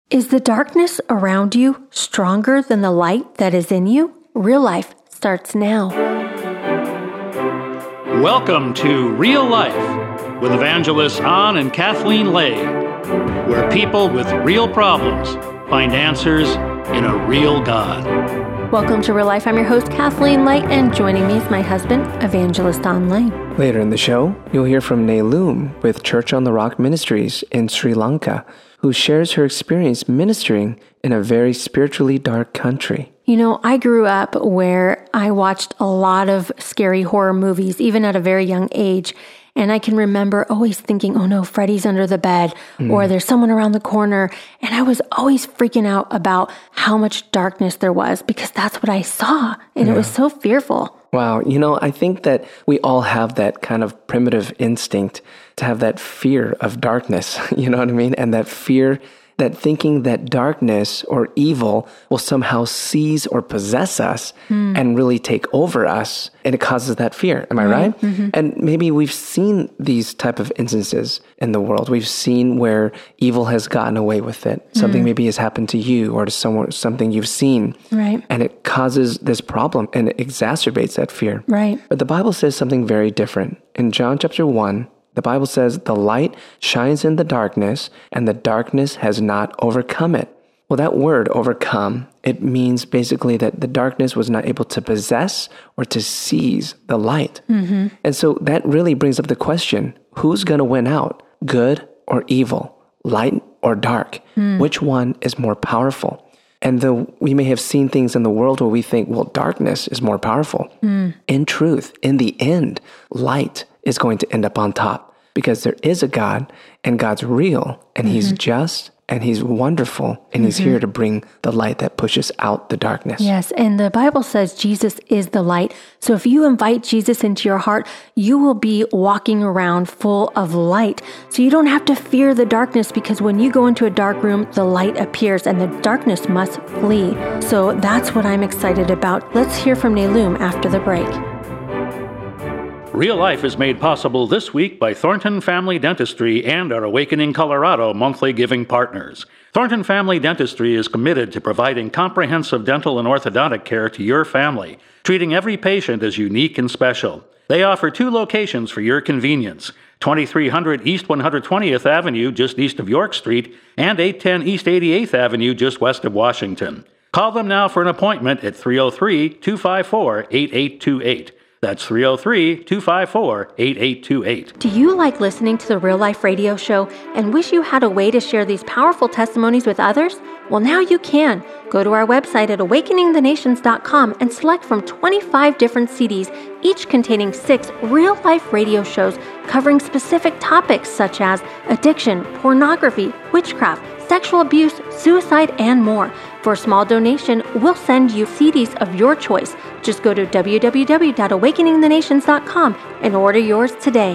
Is the darkness around you stronger than the light that is in you? Real Life starts now. Welcome to Real Life with evangelists Ann and Kathleen Lay, where people with real problems find answers in a real God. Welcome to Real Life. I'm your host, Kathleen Lay, and joining me is my husband, Evangelist Ann Lay. Later in the show, you'll hear from Neloom with Church on the Rock Ministries in Sri Lanka, who shares her experience ministering in a very spiritually dark country. You know, I grew up where I watched a lot of scary horror movies, even at a very young age. And I can remember always thinking, oh no, Freddy's under the bed, or there's someone around the corner. And I was always freaking out about how much darkness there was because that's what I saw. And it was so fearful. Wow. You know, I think that we all have that kind of primitive instinct to have that fear of darkness, you know what I mean? And that fear, that thinking that darkness or evil will somehow seize or possess us and really take over us. And it causes that fear. Am I right? Mm-hmm. And maybe we've seen these type of instances in the world. We've seen where evil has gotten away with it. Something maybe has happened to you or to someone, something you've seen. Right. And it causes this problem and it exacerbates that fear. Right. But the Bible says something very different. In John chapter 1, the Bible says, the light shines in the darkness, and the darkness has not overcome it. Well, that word, overcome, it means basically that the darkness was not able to possess or to seize the light. Mm-hmm. And so that really brings up the question, who's going to win out? Good or evil? Light or dark? Which one is more powerful? And though we may have seen things in the world where we think, well, darkness is more powerful. In truth, in the end, light is going to end up on top because there is a God and God's real and He's just and He's wonderful and He's here to bring the light that pushes out the darkness. Yes, and the Bible says Jesus is the light. So if you invite Jesus into your heart, you will be walking around full of light. So you don't have to fear the darkness because when you go into a dark room, the light appears and the darkness must flee. So that's what I'm excited about. Let's hear from Neloom after the break. Real Life is made possible this week by Thornton Family Dentistry and our Awakening Colorado monthly giving partners. Thornton Family Dentistry is committed to providing comprehensive dental and orthodontic care to your family, treating every patient as unique and special. They offer 2 locations for your convenience, 2300 East 120th Avenue just east of York Street and 810 East 88th Avenue just west of Washington. Call them now for an appointment at 303-254-8828. That's 303-254-8828. Do you like listening to the Real Life Radio Show and wish you had a way to share these powerful testimonies with others? Well, now you can. Go to our website at awakeningthenations.com and select from 25 different CDs, each containing 6 real-life radio shows covering specific topics such as addiction, pornography, witchcraft, sexual abuse, suicide, and more. For a small donation, we'll send you CDs of your choice. Just go to www.awakeningthenations.com and order yours today.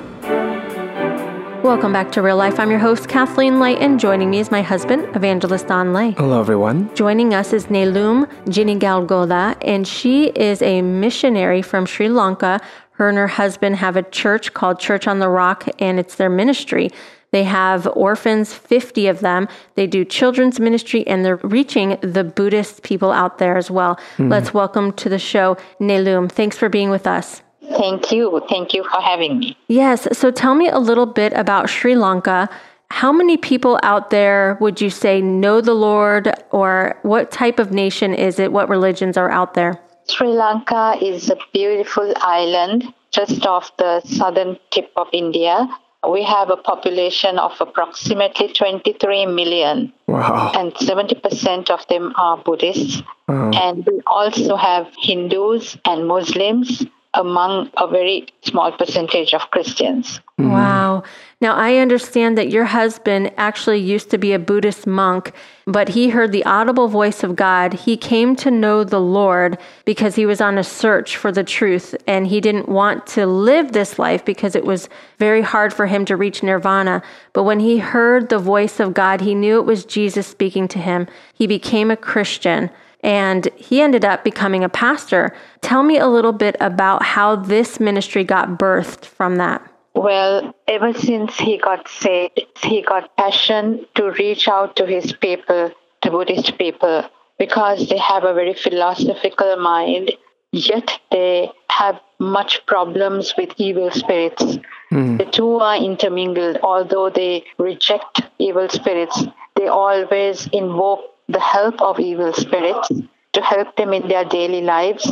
Welcome back to Real Life. I'm your host, Kathleen Lay, and joining me is my husband, Evangelist Ann Lay. Hello, everyone. Joining us is Neloom Jinigalgoda, and she is a missionary from Sri Lanka. Her and her husband have a church called Church on the Rock, and it's their ministry. They have orphans, 50 of them. They do children's ministry, and they're reaching the Buddhist people out there as well. Let's welcome to the show, Neloom. Thanks for being with us. Thank you. Thank you for having me. Yes. So tell me a little bit about Sri Lanka. How many people out there would you say know the Lord, or what type of nation is it? What religions are out there? Sri Lanka is a beautiful island just off the southern tip of India. We have a population of approximately 23 million. Wow. And 70% of them are Buddhists. Wow. And we also have Hindus and Muslims among a very small percentage of Christians. Wow. Now, I understand that your husband actually used to be a Buddhist monk, but he heard the audible voice of God. He came to know the Lord because he was on a search for the truth, and he didn't want to live this life because it was very hard for him to reach nirvana. But when he heard the voice of God, he knew it was Jesus speaking to him. He became a Christian. And he ended up becoming a pastor. Tell me a little bit about how this ministry got birthed from that. Well, ever since he got saved, he got passion to reach out to his people, to Buddhist people, because they have a very philosophical mind, yet they have much problems with evil spirits. The two are intermingled. Although they reject evil spirits, they always invoke the help of evil spirits to help them in their daily lives.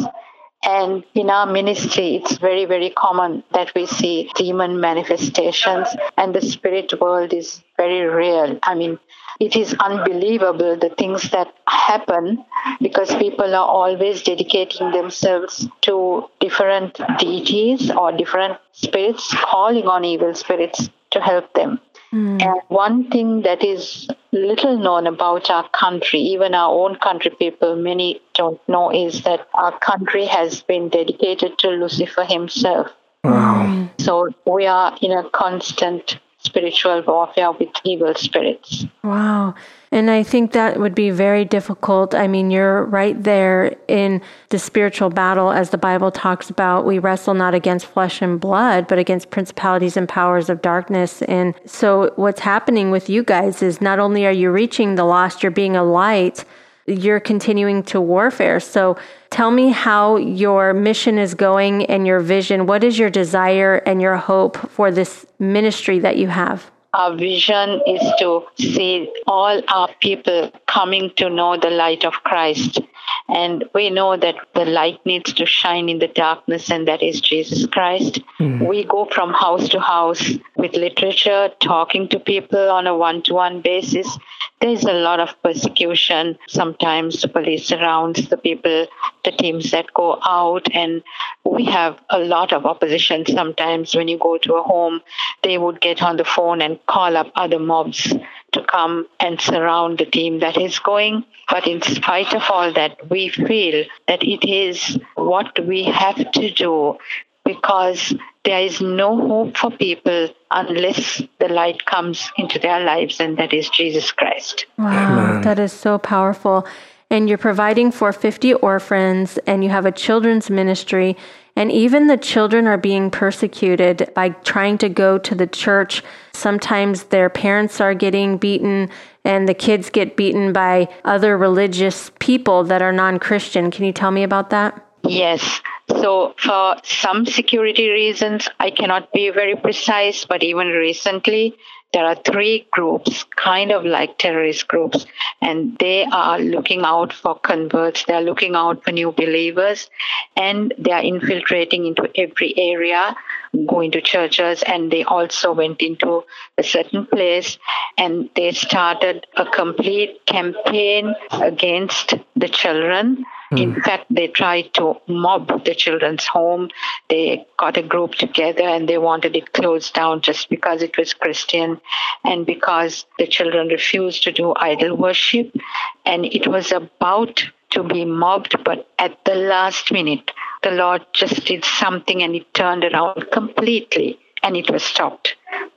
And in our ministry, it's very, very common that we see demon manifestations, and the spirit world is very real. I mean, it is unbelievable the things that happen, because people are always dedicating themselves to different deities or different spirits, calling on evil spirits to help them. And one thing that is little known about our country, even our own country people, many don't know, is that our country has been dedicated to Lucifer himself. Wow. So we are in a constant spiritual warfare with evil spirits. Wow. And I think that would be very difficult. I mean, you're right there in the spiritual battle, as the Bible talks about. We wrestle not against flesh and blood, but against principalities and powers of darkness. And so what's happening with you guys is not only are you reaching the lost, you're being a light, you're continuing to warfare. So tell me how your mission is going and your vision. What is your desire and your hope for this ministry that you have? Our vision is to see all our people coming to know the light of Christ. And we know that the light needs to shine in the darkness, and that is Jesus Christ. We go from house to house with literature, talking to people on a one-to-one basis. There's a lot of persecution. Sometimes the police surrounds the people, the teams that go out, and we have a lot of opposition. Sometimes when you go to a home, they would get on the phone and call up other mobs to come and surround the team that is going. But in spite of all that, we feel that it is what we have to do, because there is no hope for people unless the light comes into their lives, and that is Jesus Christ. Wow, that is so powerful. And you're providing for 50 orphans, and you have a children's ministry, and even the children are being persecuted by trying to go to the church. Sometimes their parents are getting beaten, and the kids get beaten by other religious people that are non-Christian. Can you tell me about that? Yes. So for some security reasons, I cannot be very precise, but even recently, there are 3 groups, kind of like terrorist groups, and they are looking out for converts. They are looking out for new believers, and they are infiltrating into every area, going to churches, and they also went into a certain place, and they started a complete campaign against the children. In fact, they tried to mob the children's home. They got a group together and they wanted it closed down just because it was Christian and because the children refused to do idol worship. And it was about to be mobbed, but at the last minute, the Lord just did something and it turned around completely and it was stopped.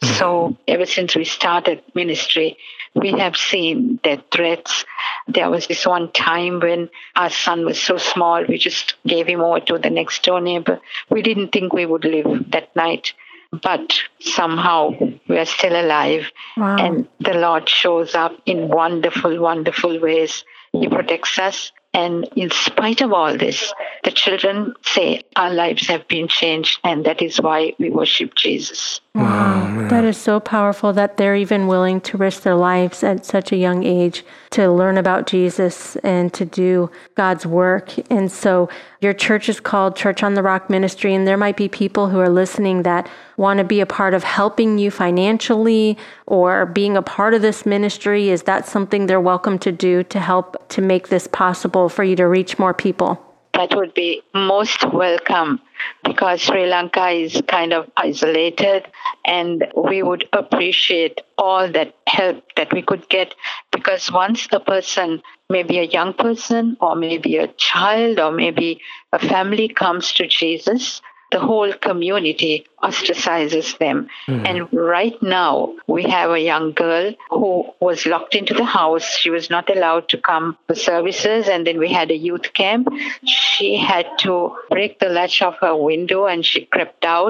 So ever since we started ministry, we have seen death threats. There was this one time when our son was so small, we just gave him over to the next door neighbor. We didn't think we would live that night, but somehow we are still alive. Wow. And the Lord shows up in wonderful, wonderful ways. He protects us. And in spite of all this, the children say our lives have been changed, and that is why we worship Jesus. Wow, that is so powerful that they're even willing to risk their lives at such a young age to learn about Jesus and to do God's work. And so your church is called Church on the Rock Ministry, and there might be people who are listening that want to be a part of helping you financially or being a part of this ministry. Is that something they're welcome to do to help to make this possible for you to reach more people? That would be most welcome, because Sri Lanka is kind of isolated, and we would appreciate all that help that we could get, because once a person, maybe a young person or maybe a child or maybe a family comes to Jesus, the whole community ostracizes them. And right now, we have a young girl who was locked into the house. She was not allowed to come for services. And then we had a youth camp. She had to break the latch of her window and she crept out.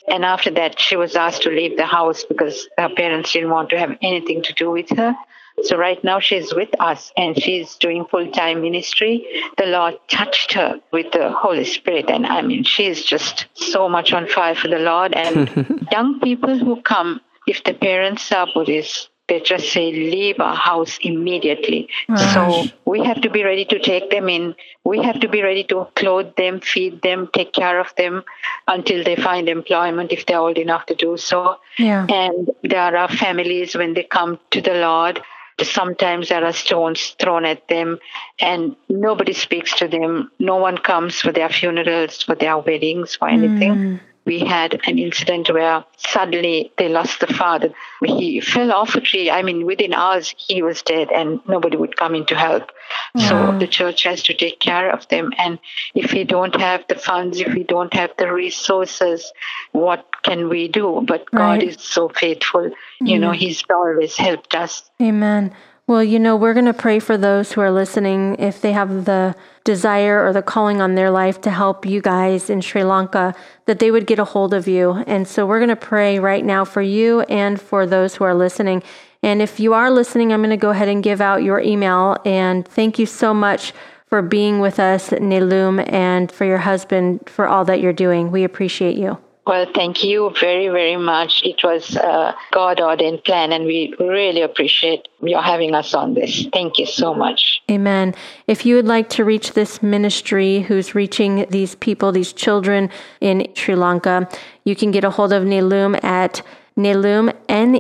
And after that, she was asked to leave the house because her parents didn't want to have anything to do with her. So right now she's with us and she's doing full-time ministry. The Lord touched her with the Holy Spirit. And I mean, she's just so much on fire for the Lord. And young people who come, if the parents are Buddhists, they just say, leave our house immediately. Right. So we have to be ready to take them in. We have to be ready to clothe them, feed them, take care of them until they find employment if they're old enough to do so. Yeah. And there are families when they come to the Lord, sometimes there are stones thrown at them and nobody speaks to them. No one comes for their funerals, for their weddings, for anything. We had an incident where suddenly they lost the father. He fell off a tree. I mean, within hours, he was dead and nobody would come in to help. So the church has to take care of them. And if we don't have the funds, if we don't have the resources, what can we do? But God is so faithful. You know, He's always helped us. Amen. Well, we're going to pray for those who are listening, if they have the desire or the calling on their life to help you guys in Sri Lanka, that they would get a hold of you. And so we're going to pray right now for you and for those who are listening. And if you are listening, I'm going to go ahead and give out your email. And thank you so much for being with us, Nelum, and for your husband, for all that you're doing. We appreciate you. Well, thank you very, very much. It was a God-ordained plan, and we really appreciate your having us on this. Thank you so much. Amen. If you would like to reach this ministry who's reaching these people, these children in Sri Lanka, you can get a hold of Nelum at Nelum,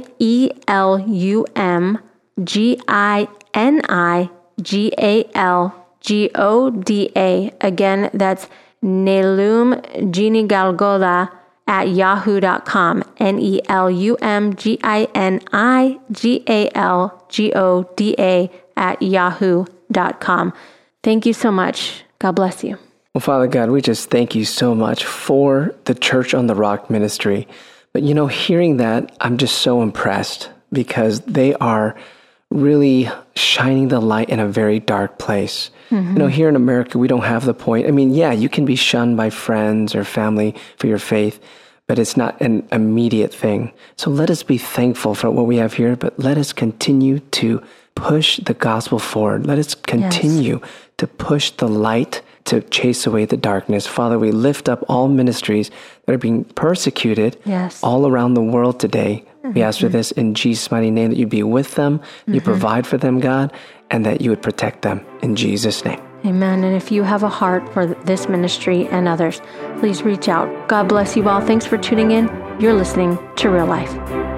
NELUMGINIGALGODA. Again, that's Nelum Ginigalgoda at yahoo.com, NELUMGINIGALGODA at yahoo.com. Thank you so much. God bless you. Well, Father God, we just thank you so much for the Church on the Rock ministry. But, hearing that, I'm just so impressed because they are really shining the light in a very dark place. Here in America, we don't have the point. I mean, yeah, you can be shunned by friends or family for your faith, but it's not an immediate thing. So let us be thankful for what we have here, but let us continue to push the gospel forward. Let us continue to push the light to chase away the darkness. Father, we lift up all ministries that are being persecuted all around the world today. We ask for this in Jesus' mighty name, that you'd be with them, you provide for them, God, and that you would protect them in Jesus' name. Amen. And if you have a heart for this ministry and others, please reach out. God bless you all. Thanks for tuning in. You're listening to Real Life.